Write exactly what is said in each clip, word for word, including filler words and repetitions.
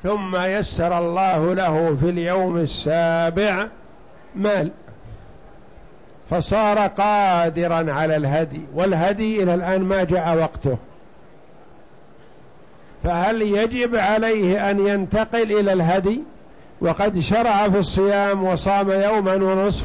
ثم يسر الله له في اليوم السابع مال فصار قادرا على الهدي، والهدي إلى الآن ما جاء وقته، فهل يجب عليه أن ينتقل إلى الهدي وقد شرع في الصيام وصام يوما ونصف،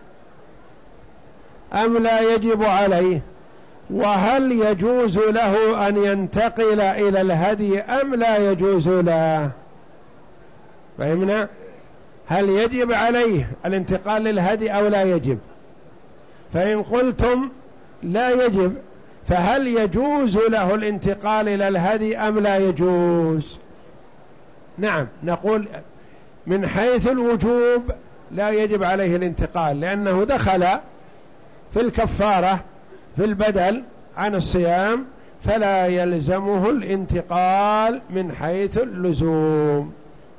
أم لا يجب عليه؟ وهل يجوز له أن ينتقل إلى الهدي أم لا يجوز له؟ فهمنا؟ هل يجب عليه الانتقال للهدي أو لا يجب؟ فإن قلتم لا يجب فهل يجوز له الانتقال إلى الهدي أم لا يجوز؟ نعم، نقول من حيث الوجوب لا يجب عليه الانتقال، لأنه دخل في الكفارة في البدل عن الصيام، فلا يلزمه الانتقال من حيث اللزوم.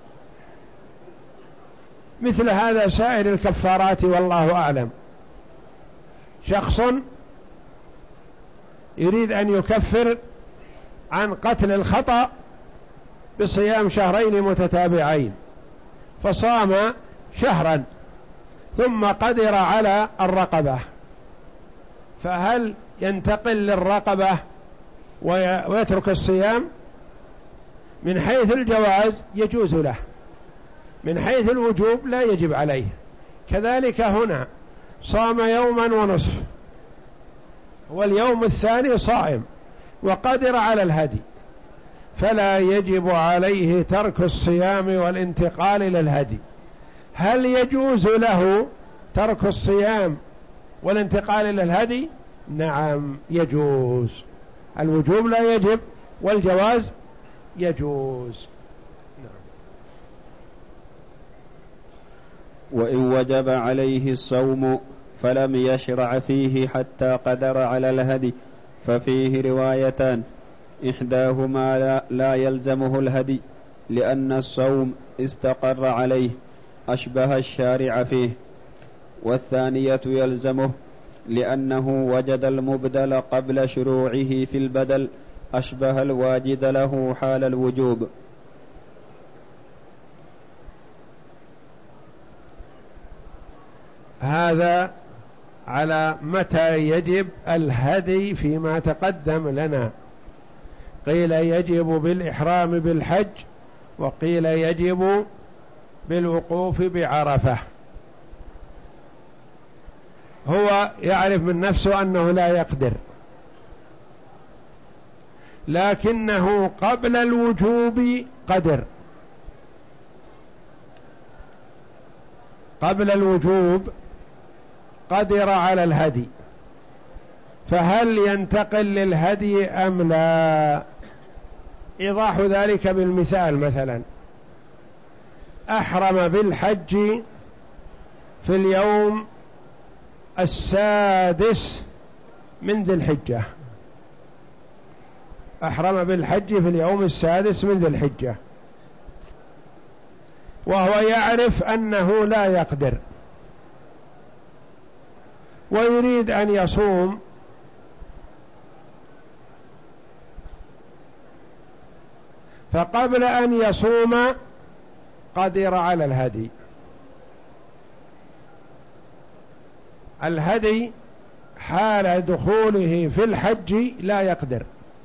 مثل هذا سائر الكفارات والله أعلم. شخص يريد أن يكفر عن قتل الخطأ بصيام شهرين متتابعين، فصام شهرا ثم قدر على الرقبة، فهل ينتقل للرقبة ويترك الصيام؟ من حيث الجواز يجوز له، من حيث الوجوب لا يجب عليه. كذلك هنا صام يوما ونصف واليوم الثاني صائم وقدر على الهدي، فلا يجب عليه ترك الصيام والانتقال إلى الهدي. هل يجوز له ترك الصيام والانتقال إلى الهدي؟ نعم يجوز، الوجوب لا يجب والجواز يجوز. نعم. وإن وجب عليه الصوم فلم يشرع فيه حتى قدر على الهدي ففيه روايتان، إحداهما لا, لا يلزمه الهدي لأن الصوم استقر عليه أشبه الشارع فيه، والثانية يلزمه لأنه وجد المبدل قبل شروعه في البدل أشبه الواجد له حال الوجوب. هذا على متى يجب الهدي فيما تقدم لنا، قيل يجب بالإحرام بالحج، وقيل يجب بالوقوف بعرفة. هو يعرف من نفسه أنه لا يقدر، لكنه قبل الوجوب قدر، قبل الوجوب قدر على الهدي، فهل ينتقل للهدي أم لا؟ إيضاح ذلك بالمثال، مثلا أحرم بالحج في اليوم السادس من ذي الحجة، أحرم بالحج في اليوم السادس من ذي الحجة، وهو يعرف أنه لا يقدر ويريد أن يصوم، فقبل أن يصوم قدر على الهدي. الهدي حال دخوله في الحج لا يقدر،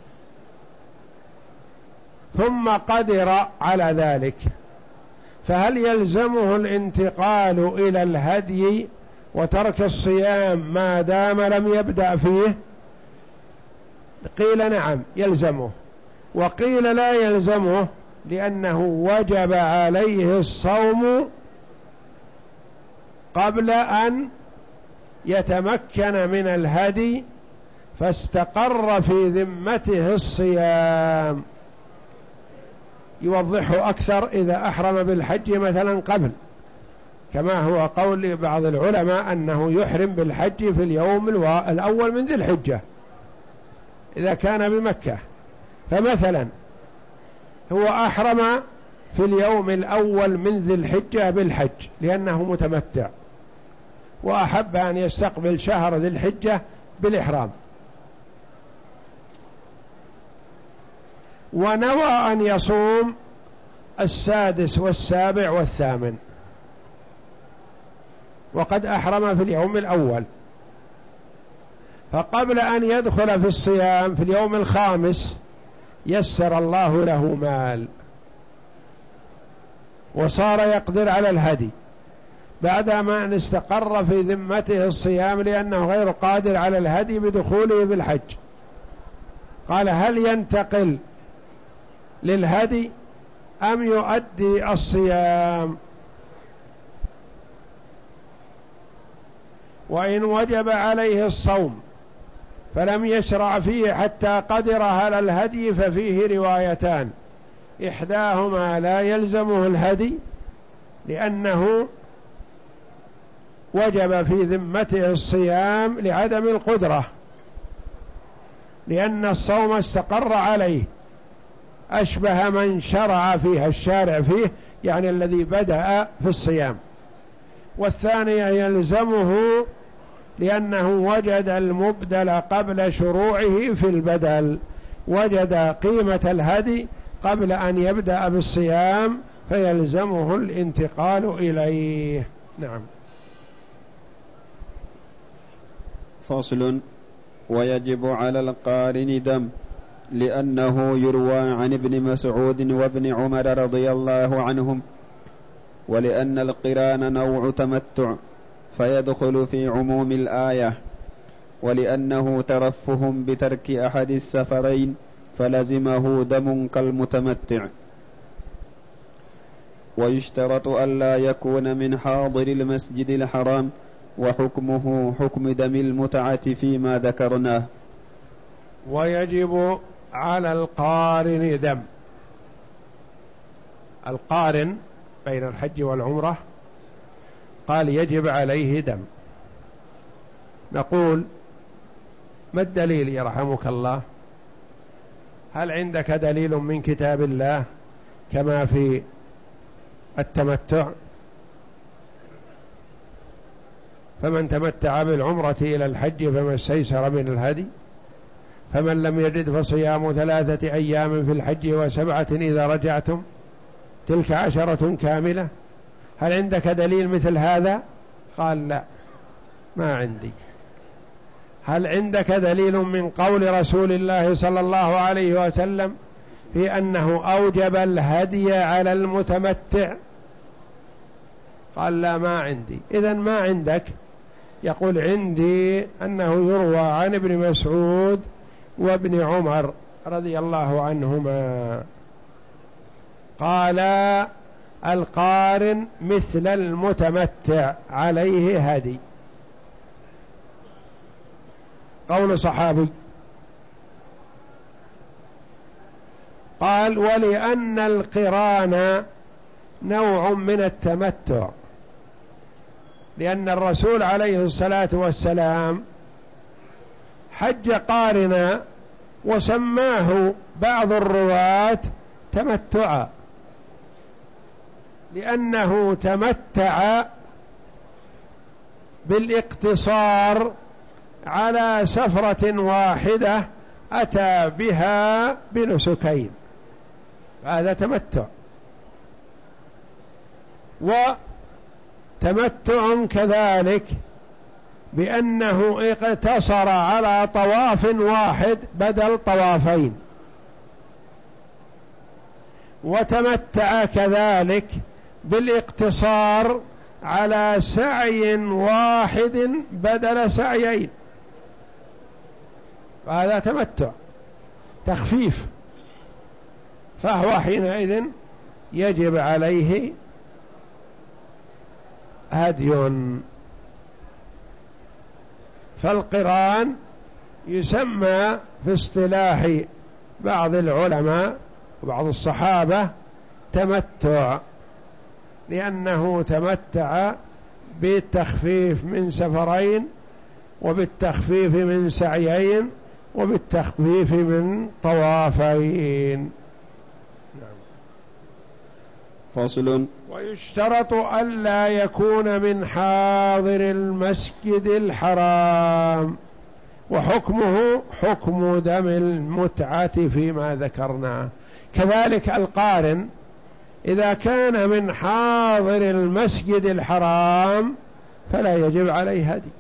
ثم قدر على ذلك، فهل يلزمه الانتقال إلى الهدي وترك الصيام ما دام لم يبدأ فيه؟ قيل نعم يلزمه، وقيل لا يلزمه لأنه وجب عليه الصوم قبل أن يتمكن من الهدي فاستقر في ذمته الصيام. يوضحه أكثر إذا أحرم بالحج مثلا قبل، كما هو قول بعض العلماء أنه يحرم بالحج في اليوم الأول من ذي الحجة إذا كان بمكة، فمثلا هو أحرم في اليوم الأول من ذي الحجة بالحج لأنه متمتع، وأحب أن يستقبل شهر ذي الحجة بالإحرام، ونوى أن يصوم السادس والسابع والثامن، وقد أحرم في اليوم الأول، فقبل أن يدخل في الصيام في اليوم الخامس يسر الله له مال وصار يقدر على الهدي، بعدما أن استقر في ذمته الصيام لأنه غير قادر على الهدي بدخوله بالحج. قال: هل ينتقل للهدي أم يؤدي الصيام؟ وإن وجب عليه الصوم فلم يشرع فيه حتى قدر على الهدي ففيه روايتان، إحداهما لا يلزمه الهدي لأنه وجب في ذمته الصيام لعدم القدرة، لأن الصوم استقر عليه، أشبه من شرع فيها الشارع فيه، يعني الذي بدأ في الصيام. والثانية يلزمه لأنه وجد المبدل قبل شروعه في البدل، وجد قيمة الهدي قبل أن يبدأ بالصيام فيلزمه الانتقال إليه. نعم. فصل: ويجب على القارن دم، لأنه يروى عن ابن مسعود وابن عمر رضي الله عنهم، ولأن القران نوع تمتع فيدخل في عموم الآية، ولأنه ترفه بترك أحد السفرين فلزمه دم كالمتمتع. ويشترط ألا يكون من حاضر المسجد الحرام، وحكمه حكم دم المتعة فيما ذكرناه. ويجب على القارن دم، القارن بين الحج والعمرة قال يجب عليه دم. نقول: ما الدليل يرحمك الله؟ هل عندك دليل من كتاب الله كما في التمتع؟ فمن تمتع بالعمرة إلى الحج فما استيسر من الهدي، فمن لم يجد فصيام ثلاثة أيام في الحج وسبعة إذا رجعتم، تلك عشرة كاملة. هل عندك دليل مثل هذا؟ قال: لا، ما عندي. هل عندك دليل من قول رسول الله صلى الله عليه وسلم في أنه أوجب الهدي على المتمتع؟ قال: لا، ما عندي. إذن ما عندك. يقول: عندي أنه يروى عن ابن مسعود وابن عمر رضي الله عنهما قال: القارن مثل المتمتع عليه هدي. قول صحابي. قال: ولأن القران نوع من التمتع، لأن الرسول عليه الصلاة والسلام حج قارنا وسماه بعض الرواة تمتعا، لأنه تمتع بالاقتصار على سفرة واحدة أتى بها بنسكين، هذا تمتع. وتمتع كذلك بأنه اقتصر على طواف واحد بدل طوافين، وتمتع كذلك بالاقتصار على سعي واحد بدل سعيين، فهذا تمتع تخفيف، فهو حينئذ يجب عليه هدي. فالقران يسمى في اصطلاح بعض العلماء وبعض الصحابة تمتع، لأنه تمتع بالتخفيف من سفرين، وبالتخفيف من سعيين، وبالتخفيف من طوافين. فصل: ويشترط ألا يكون من حاضر المسجد الحرام، وحكمه حكم دم المتعة فيما ذكرناه. كذلك القارن إذا كان من حاضر المسجد الحرام فلا يجب عليه هدي،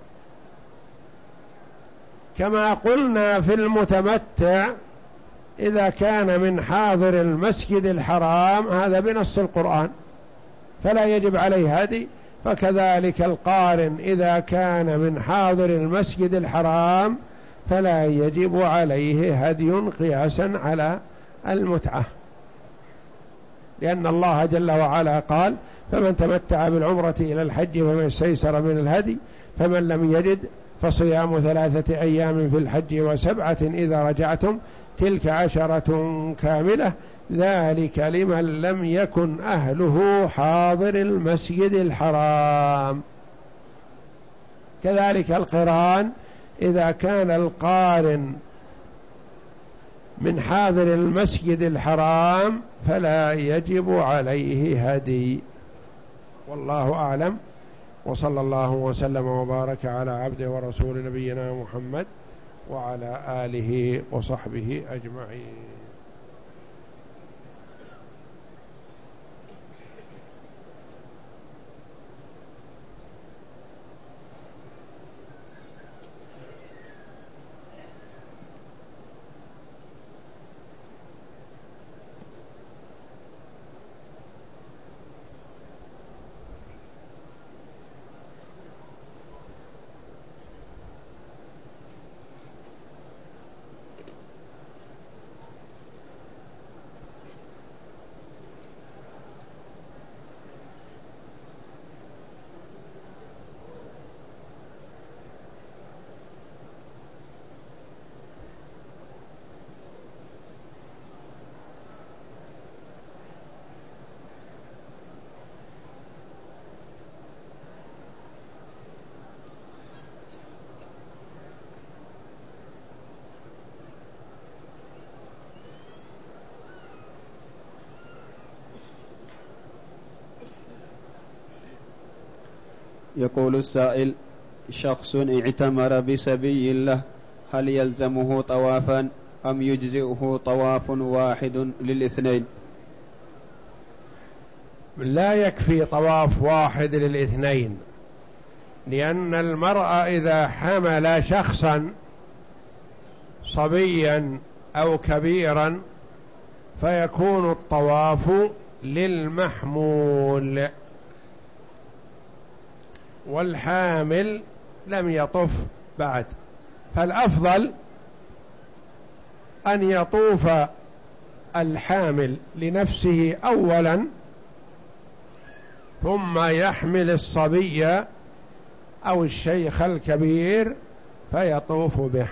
كما قلنا في المتمتع إذا كان من حاضر المسجد الحرام هذا بنص القرآن فلا يجب عليه هدي، فكذلك القارن إذا كان من حاضر المسجد الحرام فلا يجب عليه هدي قياسا على المتعة، لأن الله جل وعلا قال: فمن تمتع بالعمرة إلى الحج فمن استيسر من الهدي، فمن لم يجد فصيام ثلاثة أيام في الحج وسبعة إذا رجعتم تلك عشرة كاملة ذلك لمن لم يكن أهله حاضر المسجد الحرام. كذلك القران إذا كان القارن من حاضر المسجد الحرام فلا يجب عليه هدي. والله أعلم، وصلى الله وسلم وبارك على عبده ورسول نبينا محمد وعلى آله وصحبه أجمعين. يقول السائل: شخص اعتمر بسبي له، هل يلزمه طوافا أم يجزئه طواف واحد للاثنين؟ لا يكفي طواف واحد للاثنين، لأن المرأة إذا حمل شخصا صبيا أو كبيرا فيكون الطواف للمحمول، والحامل لم يطف بعد، فالأفضل أن يطوف الحامل لنفسه أولا ثم يحمل الصبي أو الشيخ الكبير فيطوف به.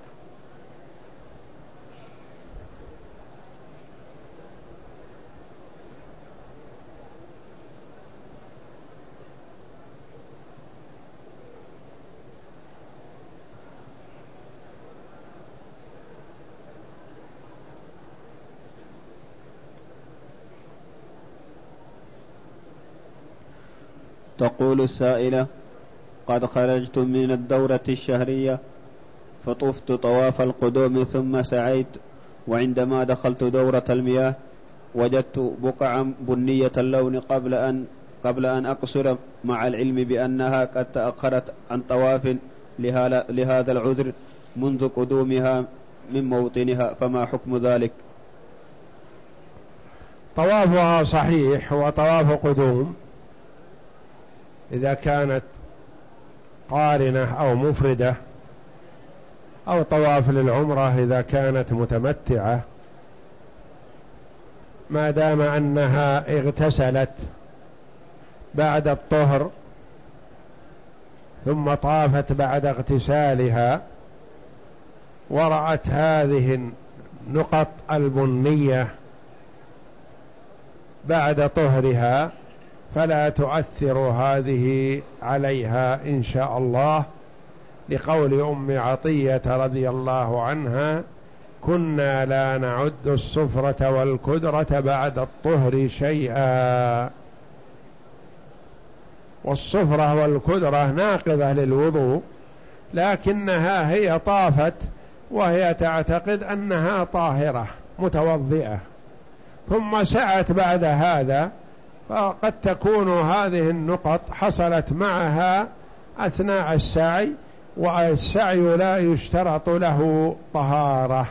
تقول السائلة: قد خرجت من الدورة الشهرية فطفت طواف القدوم ثم سعيت، وعندما دخلت دورة المياه وجدت بقعا بنية اللون قبل أن قبل أن أقصر، مع العلم بأنها قد تأخرت عن طواف لهذا العذر منذ قدومها من موطنها، فما حكم ذلك؟ طوافها صحيح، هو طواف قدوم إذا كانت قارنة أو مفردة، أو طواف للعمرة إذا كانت متمتعة، ما دام أنها اغتسلت بعد الطهر ثم طافت بعد اغتسالها ورأت هذه النقط البنية بعد طهرها فلا تؤثر هذه عليها إن شاء الله، لقول أم عطية رضي الله عنها: كنا لا نعد الصفرة والكدرة بعد الطهر شيئا. والصفرة والكدرة ناقضة للوضوء، لكنها هي طافت وهي تعتقد أنها طاهرة متوضئة، ثم سعت بعد هذا، فقد تكون هذه النقط حصلت معها أثناء السعي، والسعي لا يشترط له طهارة.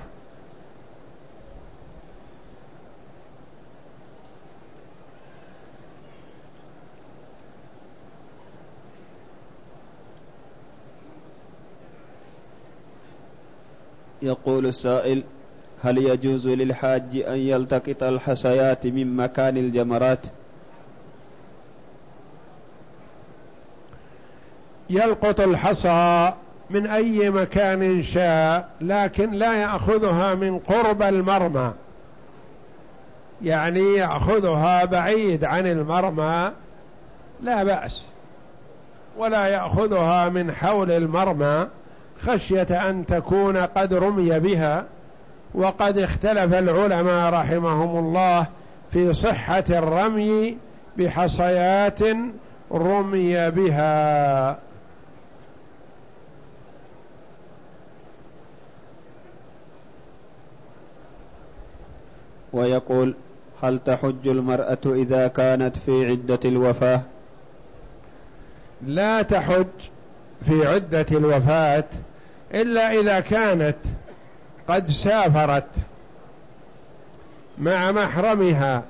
يقول السائل: هل يجوز للحاج أن يلتقط الحصيات من مكان الجمرات؟ يلقط الحصى من أي مكان شاء، لكن لا يأخذها من قرب المرمى، يعني يأخذها بعيد عن المرمى لا بأس، ولا يأخذها من حول المرمى خشية أن تكون قد رمي بها. وقد اختلف العلماء رحمهم الله في صحة الرمي بحصيات رمي بها. ويقول: هل تحج المرأة إذا كانت في عدة الوفاة؟ لا تحج في عدة الوفاة إلا إذا كانت قد سافرت مع محرمها،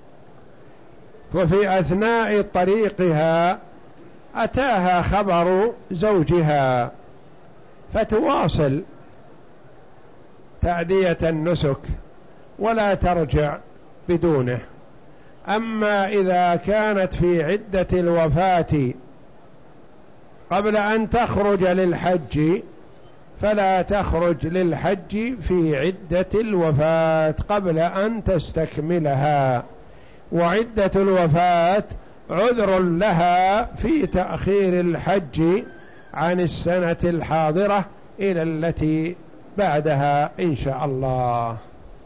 وفي أثناء طريقها أتاها خبر زوجها فتواصل تأدية النسك ولا ترجع بدونه. أما إذا كانت في عدة الوفاة قبل أن تخرج للحج فلا تخرج للحج في عدة الوفاة قبل أن تستكملها، وعدة الوفاة عذر لها في تأخير الحج عن السنة الحاضرة إلى التي بعدها إن شاء الله.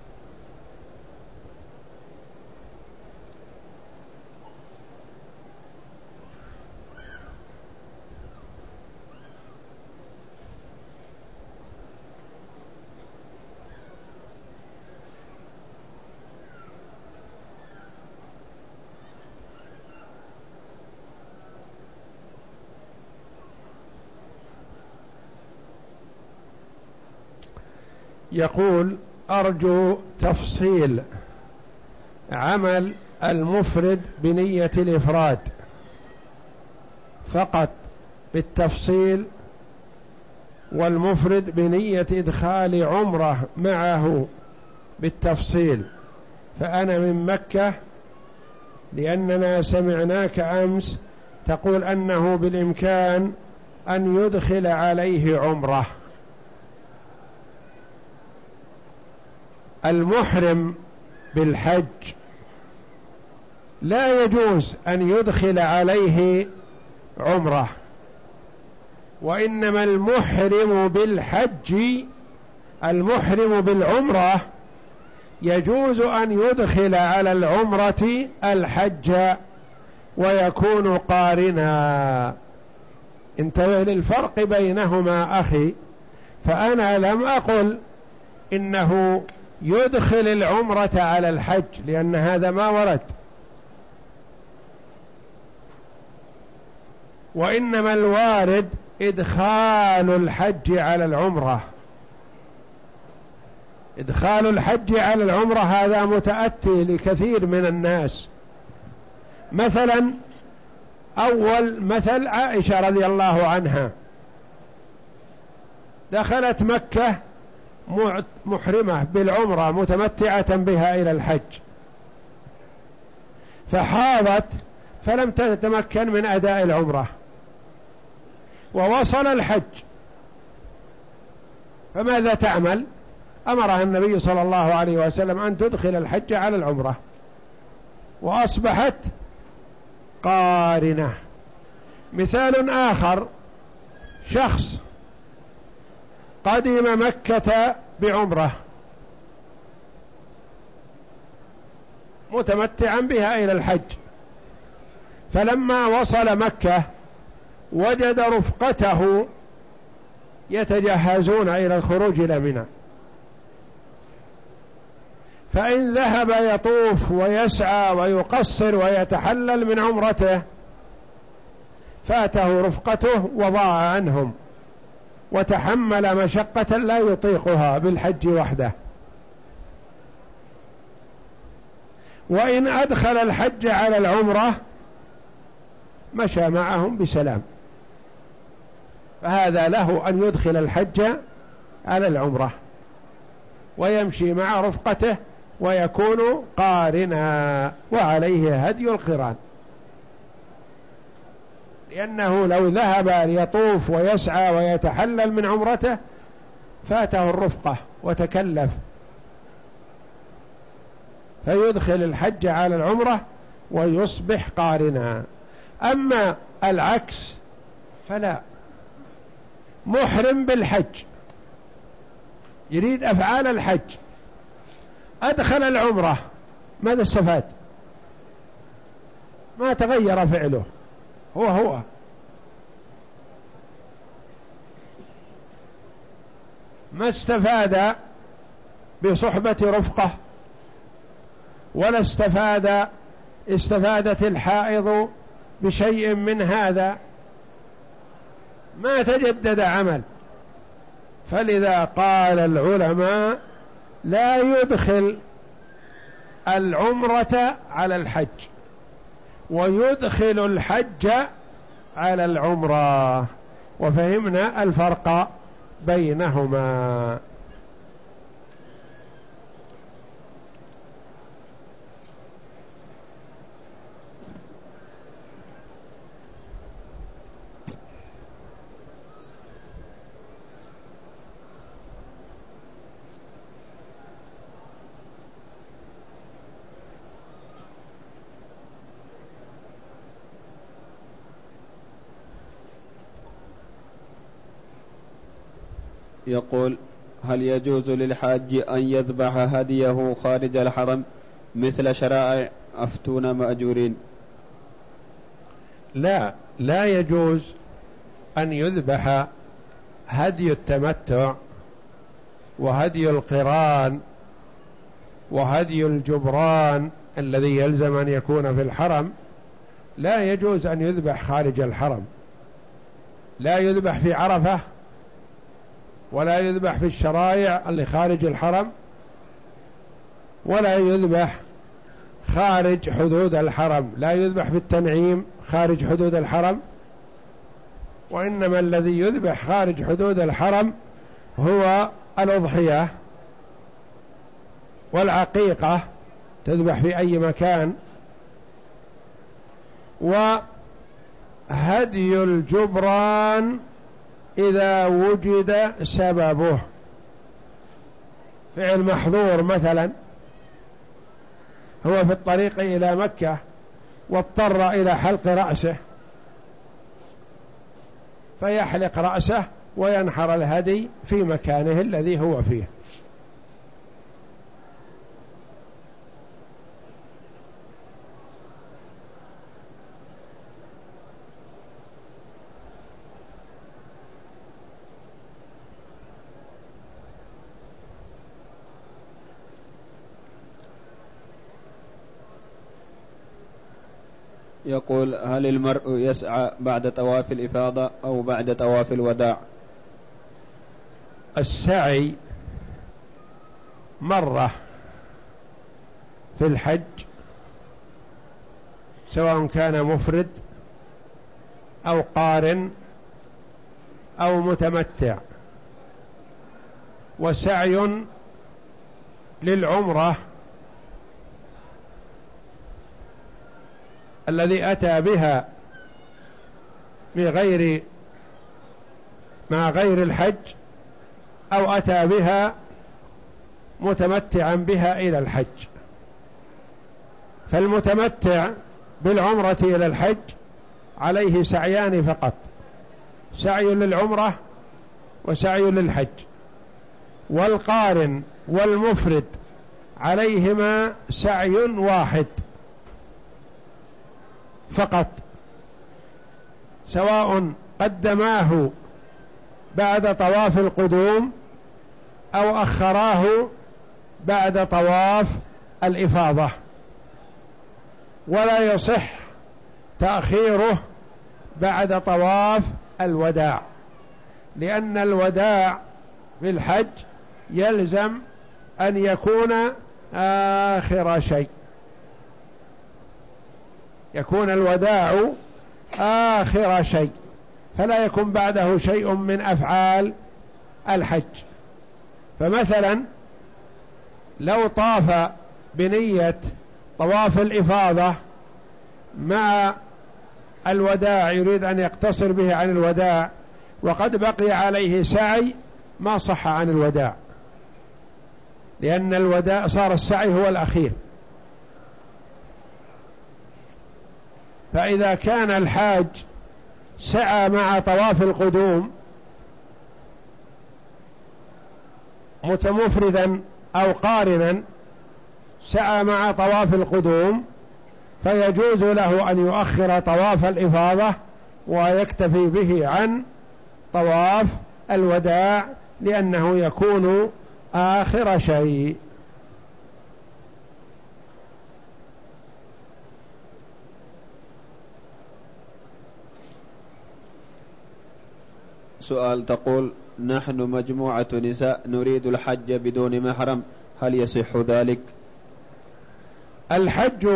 يقول: أرجو تفصيل عمل المفرد بنية الإفراد فقط بالتفصيل، والمفرد بنية إدخال عمره معه بالتفصيل. فأنا من مكة، لأننا سمعناك أمس تقول أنه بالإمكان أن يدخل عليه عمره. المحرم بالحج لا يجوز أن يدخل عليه عمره، وإنما المحرم بالحج المحرم بالعمرة يجوز أن يدخل على العمرة الحج ويكون قارنا. انتبه للفرق بينهما أخي، فأنا لم أقل إنه يدخل العمرة على الحج لأن هذا ما ورد، وإنما الوارد إدخال الحج على العمرة. إدخال الحج على العمرة هذا متأتي لكثير من الناس. مثلا أول مثل عائشة رضي الله عنها، دخلت مكة محرمة بالعمرة متمتعة بها إلى الحج، فحاضت فلم تتمكن من أداء العمرة، ووصل الحج، فماذا تعمل؟ أمرها النبي صلى الله عليه وسلم أن تدخل الحج على العمرة، وأصبحت قارنة. مثال آخر، شخص قدم مكة بعمرة متمتعا بها إلى الحج، فلما وصل مكة وجد رفقته يتجهزون إلى الخروج إلى منى، فإن ذهب يطوف ويسعى ويقصر ويتحلل من عمرته فاته رفقته وضاع عنهم وتحمل مشقة لا يطيقها بالحج وحده. وإن أدخل الحج على العمرة مشى معهم بسلام، فهذا له أن يدخل الحج على العمرة ويمشي مع رفقته ويكون قارنا، وعليه هدي القران، لأنه لو ذهب ليطوف ويسعى ويتحلل من عمرته فاته الرفقة وتكلف، فيدخل الحج على العمرة ويصبح قارنا. أما العكس فلا، محرم بالحج يريد أفعال الحج، أدخل العمرة، ماذا استفاد؟ ما تغير فعله، هو هو. ما استفاد بصحبة رفقة، ولا استفاد استفادت الحائض بشيء من هذا، ما تجدد عمل. فلذا قال العلماء لا يدخل العمرة على الحج ويدخل الحج على العمرة، وفهمنا الفرق بينهما. يقول: هل يجوز للحاج أن يذبح هديه خارج الحرم مثل شرائع أفتون مأجورين؟ لا، لا يجوز أن يذبح هدي التمتع وهدي القران وهدي الجبران الذي يلزم أن يكون في الحرم، لا يجوز أن يذبح خارج الحرم، لا يذبح في عرفة ولا يذبح في الشرائع اللي خارج الحرم، ولا يذبح خارج حدود الحرم، لا يذبح في التنعيم خارج حدود الحرم، وإنما الذي يذبح خارج حدود الحرم هو الأضحية والعقيقة تذبح في أي مكان، وهدي الجبران إذا وجد سببه، فعل محظور مثلا، هو في الطريق إلى مكة واضطر إلى حلق رأسه فيحلق رأسه وينحر الهدي في مكانه الذي هو فيه. يقول: هل المرء يسعى بعد طواف الإفاضة أو بعد طواف الوداع؟ السعي مرة في الحج سواء كان مفرد أو قارن أو متمتع، وسعي للعمرة الذي أتى بها بغير مع غير الحج أو أتى بها متمتعا بها إلى الحج. فالمتمتع بالعمرة إلى الحج عليه سعيان فقط، سعي للعمرة وسعي للحج، والقارن والمفرد عليهما سعي واحد فقط، سواء قدماه بعد طواف القدوم أو أخراه بعد طواف الإفاضة، ولا يصح تأخيره بعد طواف الوداع، لأن الوداع في الحج يلزم أن يكون آخر شيء، يكون الوداع آخر شيء، فلا يكون بعده شيء من أفعال الحج. فمثلا لو طاف بنية طواف الإفاضة مع الوداع، يريد أن يقتصر به عن الوداع، وقد بقي عليه سعي، ما صح عن الوداع، لأن الوداع صار السعي هو الأخير. فإذا كان الحاج سعى مع طواف القدوم متمفردا أو قارنا، سعى مع طواف القدوم، فيجوز له أن يؤخر طواف الإفاضة ويكتفي به عن طواف الوداع، لأنه يكون آخر شيء. سؤال تقول: نحن مجموعة نساء نريد الحج بدون محرم، هل يصح ذلك؟ الحج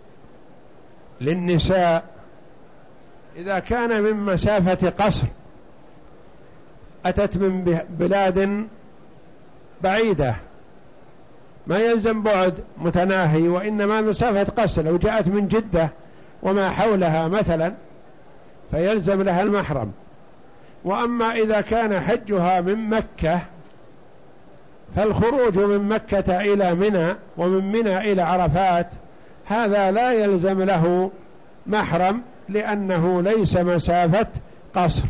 للنساء إذا كان من مسافة قصر، أتت من بلاد بعيدة ما يلزم بعد متناهي، وإنما مسافة قصر، لو جاءت من جدة وما حولها مثلا فيلزم لها المحرم. وأما إذا كان حجها من مكة، فالخروج من مكة إلى منى ومن منى إلى عرفات هذا لا يلزم له محرم، لأنه ليس مسافة قصر.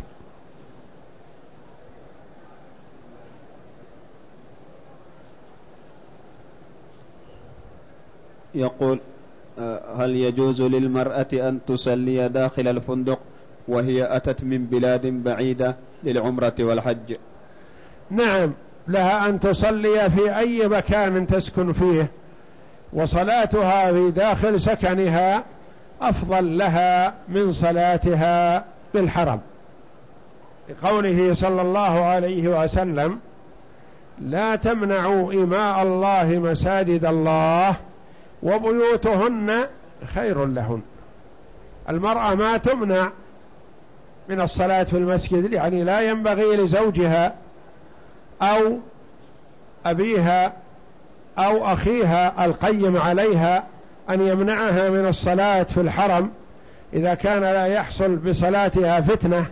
يقول: هل يجوز للمرأة أن تصلي داخل الفندق وهي أتت من بلاد بعيدة للعمرة والحج؟ نعم، لها أن تصلي في أي مكان تسكن فيه، وصلاتها في داخل سكنها أفضل لها من صلاتها بالحرم، لقوله صلى الله عليه وسلم: لا تمنعوا إماء الله مساجد الله وبيوتهن خير لهن. المرأة ما تمنع من الصلاة في المسجد، يعني لا ينبغي لزوجها أو أبيها أو أخيها القيم عليها أن يمنعها من الصلاة في الحرم إذا كان لا يحصل بصلاتها فتنة،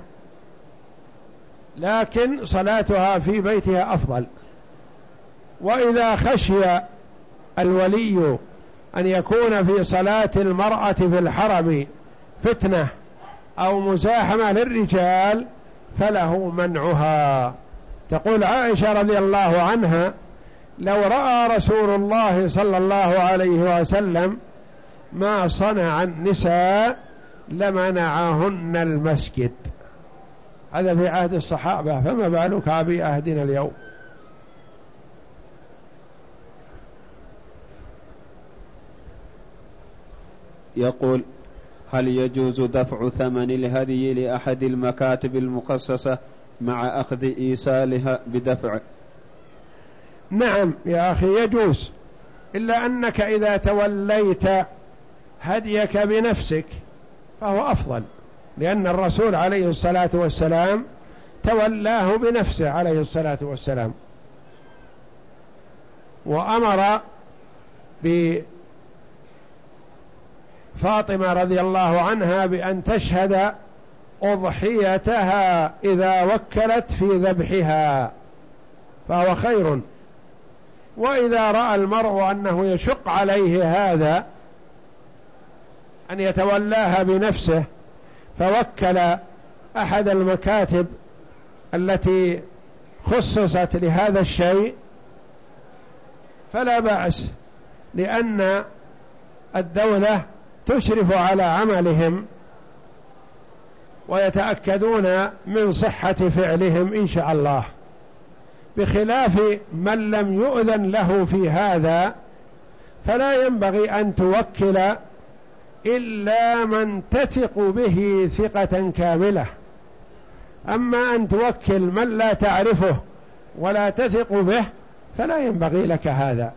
لكن صلاتها في بيتها أفضل. وإذا خشي الولي أن يكون في صلاة المرأة في الحرم فتنة أو مزاحمة للرجال فله منعها. تقول عائشة رضي الله عنها: لو رأى رسول الله صلى الله عليه وسلم ما صنع النساء لمنعهن المسجد. هذا في عهد الصحابة، فما بالك في عهدنا اليوم؟ يقول: هل يجوز دفع ثمن الهدي لأحد المكاتب المخصصة مع أخذ إيصالها بدفع؟ نعم يا أخي يجوز، إلا أنك إذا توليت هديك بنفسك فهو أفضل، لأن الرسول عليه الصلاة والسلام تولاه بنفسه عليه الصلاة والسلام، وأمر بفاطمة رضي الله عنها بأن تشهد أضحيتها إذا وكلت في ذبحها، فهو خير. وإذا رأى المرء أنه يشق عليه هذا أن يتولاها بنفسه فوكل أحد المكاتب التي خصصت لهذا الشيء فلا بأس، لأن الدولة تشرف على عملهم ويتأكدون من صحة فعلهم إن شاء الله. بخلاف من لم يؤذن له في هذا فلا ينبغي أن توكل إلا من تثق به ثقة كاملة. أما أن توكل من لا تعرفه ولا تثق به فلا ينبغي لك هذا.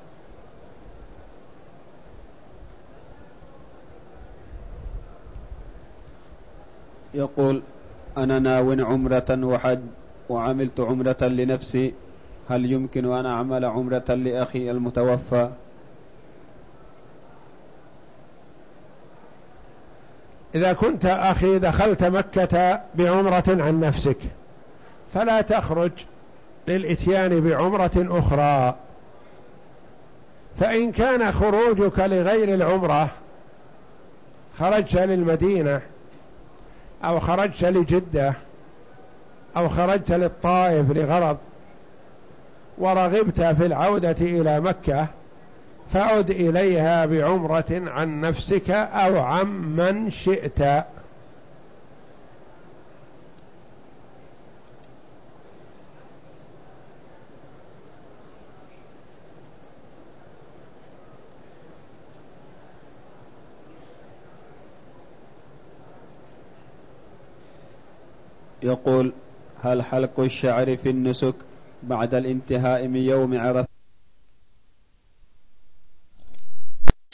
يقول: أنا ناو عمرة وحج وعملت عمرة لنفسي، هل يمكن أن أعمل عمرة لأخي المتوفى؟ إذا كنت أخي دخلت مكة بعمرة عن نفسك فلا تخرج للإتيان بعمرة أخرى، فإن كان خروجك لغير العمرة خرجت للمدينة أو خرجت لجدة أو خرجت للطائف لغرض ورغبت في العودة إلى مكة فعد إليها بعمرة عن نفسك أو عن من شئت. يقول: هل حلق الشعر في النسك بعد الانتهاء من يوم عرفة